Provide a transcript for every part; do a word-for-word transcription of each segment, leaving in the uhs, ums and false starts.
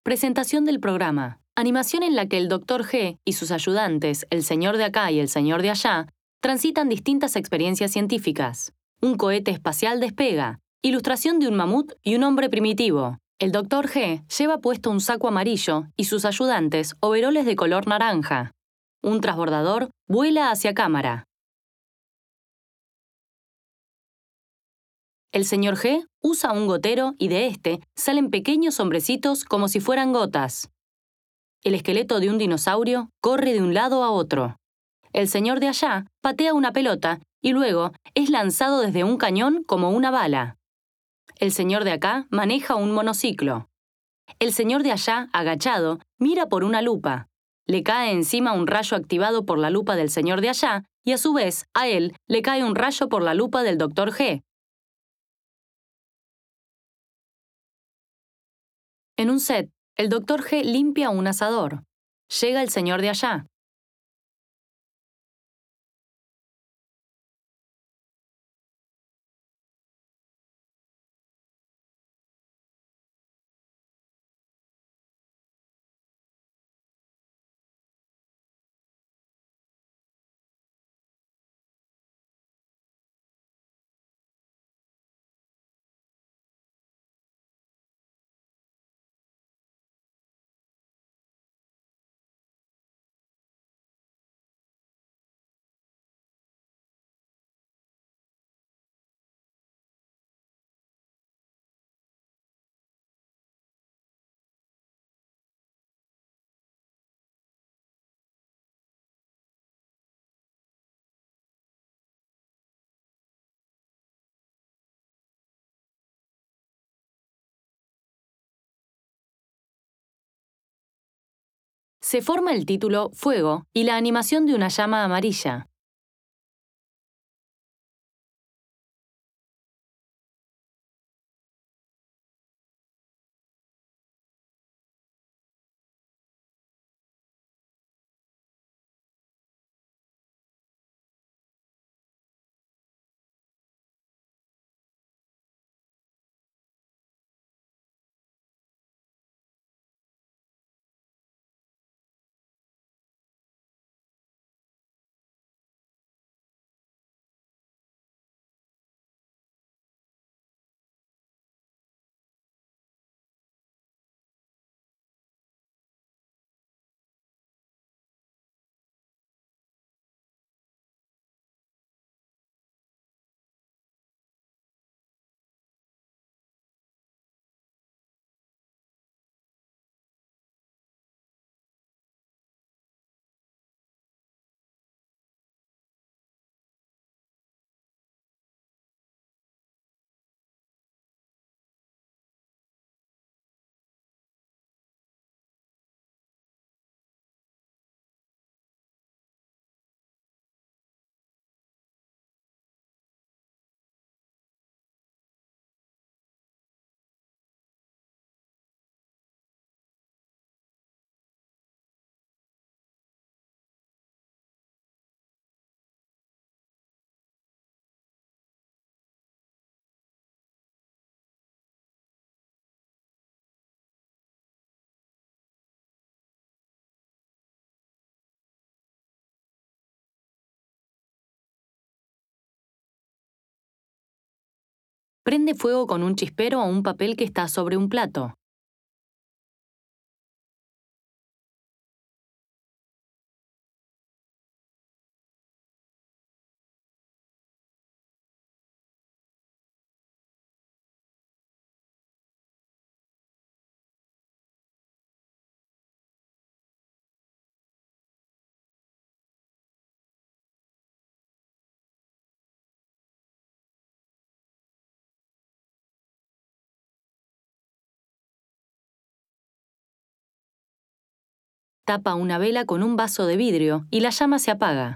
Presentación del programa. Animación en la que el doctor G y sus ayudantes, el señor de acá y el señor de allá, transitan distintas experiencias científicas. Un cohete espacial despega. Ilustración de un mamut y un hombre primitivo. El doctor G lleva puesto un saco amarillo y sus ayudantes overoles de color naranja. Un transbordador vuela hacia cámara. El señor G usa un gotero y de este salen pequeños hombrecitos como si fueran gotas. El esqueleto de un dinosaurio corre de un lado a otro. El señor de allá patea una pelota y luego es lanzado desde un cañón como una bala. El señor de acá maneja un monociclo. El señor de allá, agachado, mira por una lupa. Le cae encima un rayo activado por la lupa del señor de allá y a su vez a él le cae un rayo por la lupa del doctor G. En un set, el doctor G limpia un asador. Llega el señor de allá. Se forma el título Fuego y la animación de una llama amarilla. Prende fuego con un chispero a un papel que está sobre un plato. Tapa una vela con un vaso de vidrio y la llama se apaga.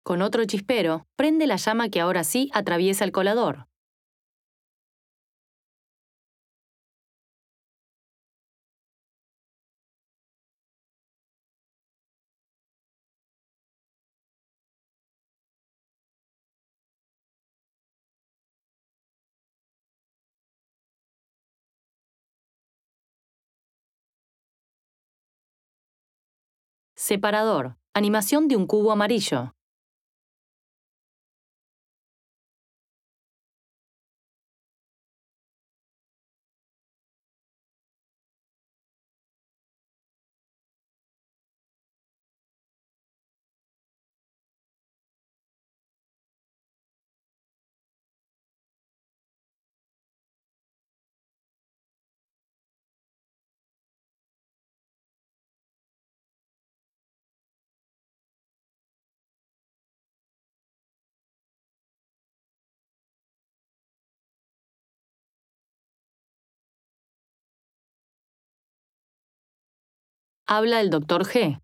Con otro chispero, prende la llama que ahora sí atraviesa el colador. Separador. Animación de un cubo amarillo. Habla el doctor G.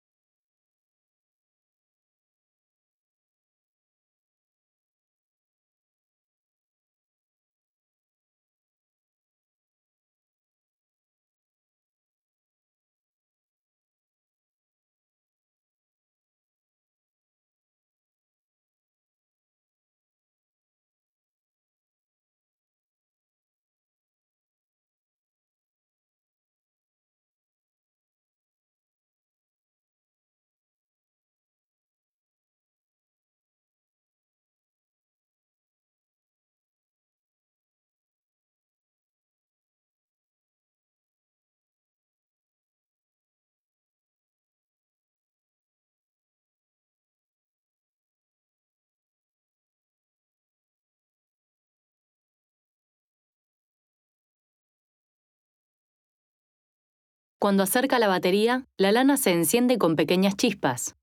Cuando acerca la batería, la lana se enciende con pequeñas chispas.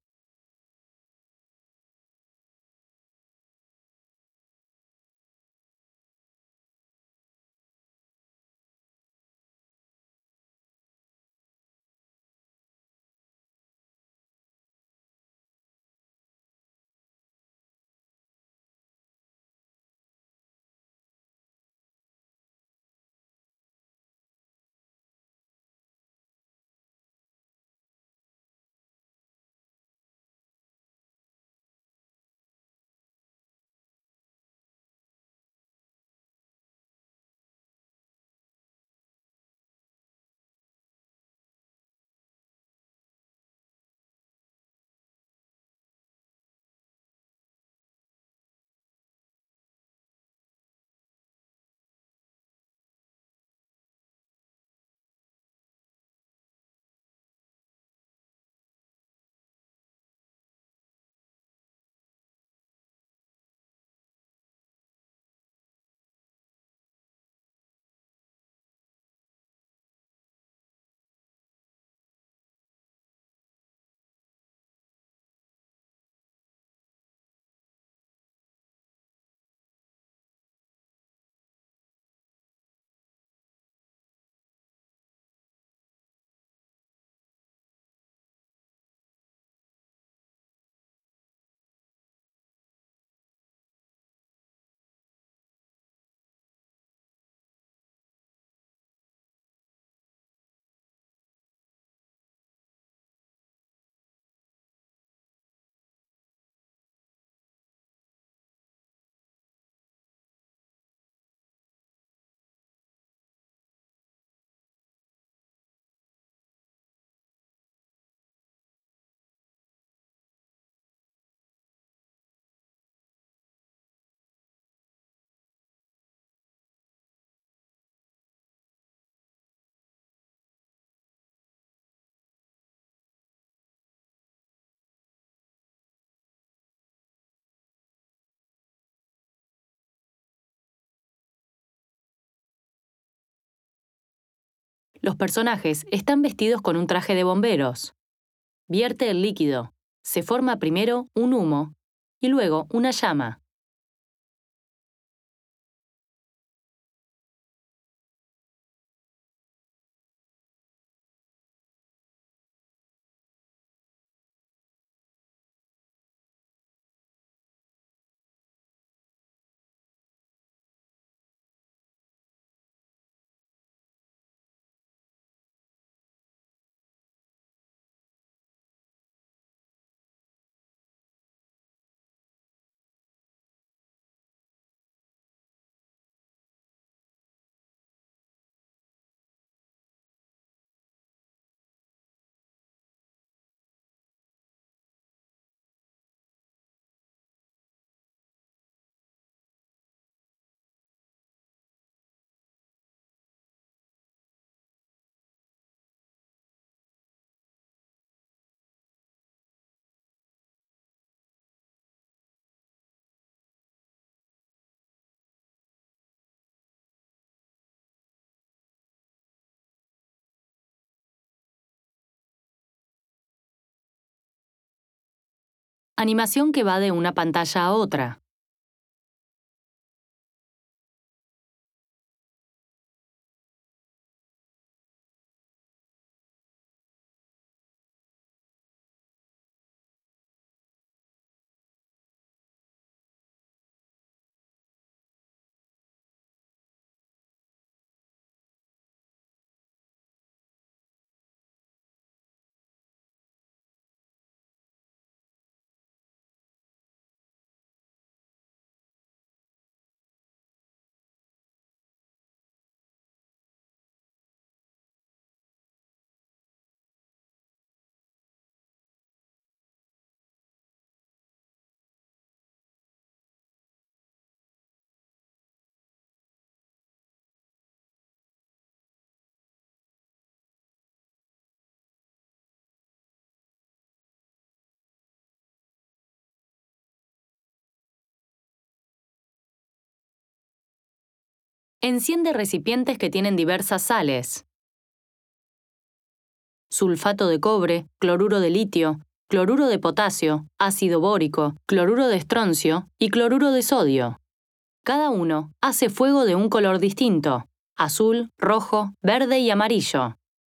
Los personajes están vestidos con un traje de bomberos. Vierte el líquido. Se forma primero un humo y luego una llama. Animación que va de una pantalla a otra. Enciende recipientes que tienen diversas sales: sulfato de cobre, cloruro de litio, cloruro de potasio, ácido bórico, cloruro de estroncio y cloruro de sodio. Cada uno hace fuego de un color distinto: azul, rojo, verde y amarillo.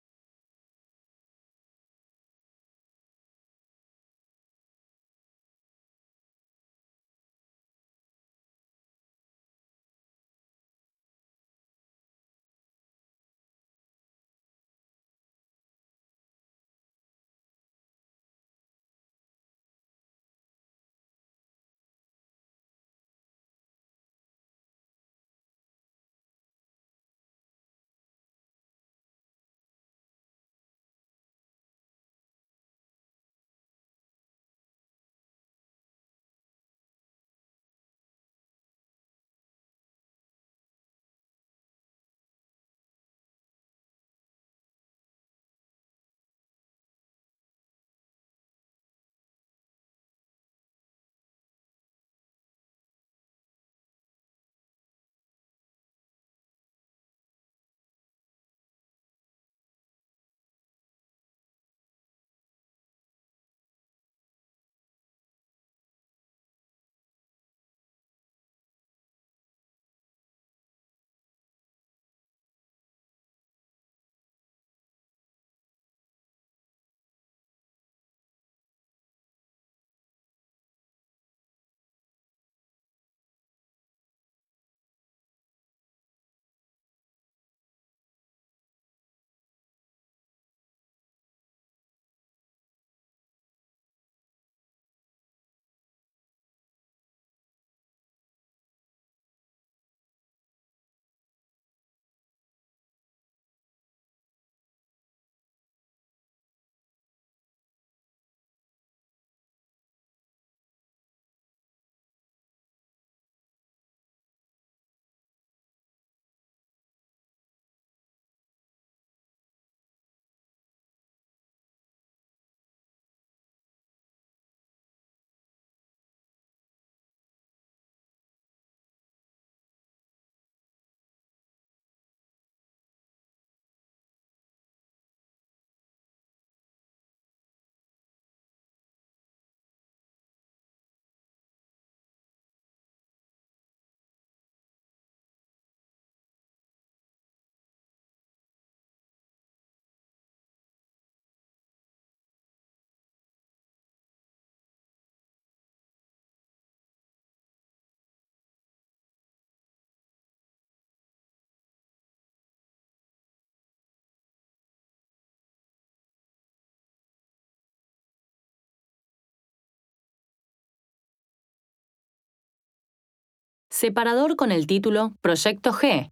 Separador con el título Proyecto G.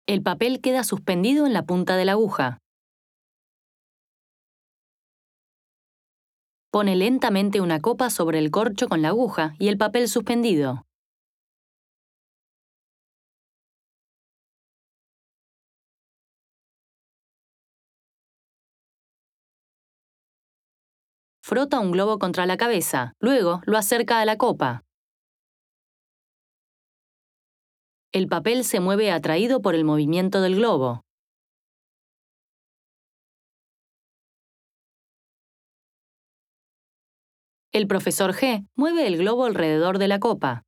El papel queda suspendido en la punta de la aguja. Pone lentamente una copa sobre el corcho con la aguja y el papel suspendido. Frota un globo contra la cabeza, luego lo acerca a la copa. El papel se mueve atraído por el movimiento del globo. El profesor G mueve el globo alrededor de la copa.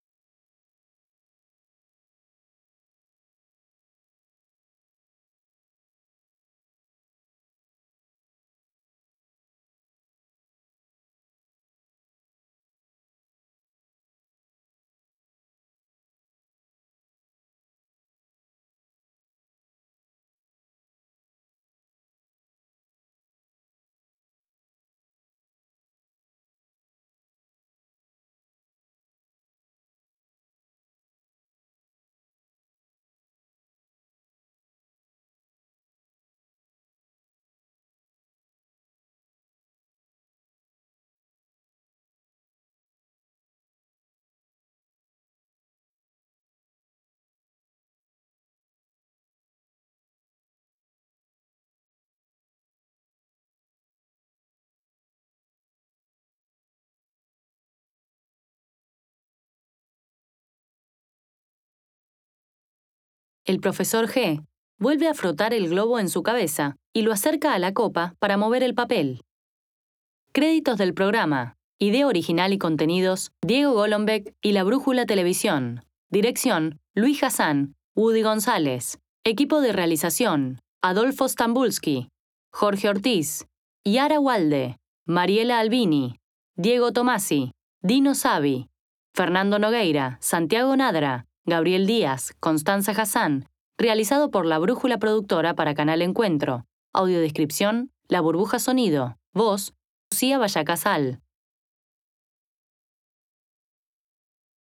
El profesor G vuelve a frotar el globo en su cabeza y lo acerca a la copa para mover el papel. Créditos del programa. Idea original y contenidos, Diego Golombek y La Brújula Televisión. Dirección, Luis Hassan, Woody González. Equipo de realización, Adolfo Stambulski, Jorge Ortiz, Yara Walde, Mariela Albini, Diego Tomasi, Dino Savi, Fernando Nogueira, Santiago Nadra, Gabriel Díaz, Constanza Hassan. Realizado por La Brújula Productora para Canal Encuentro. Audiodescripción, La Burbuja Sonido. Voz, Lucía Vallacasal.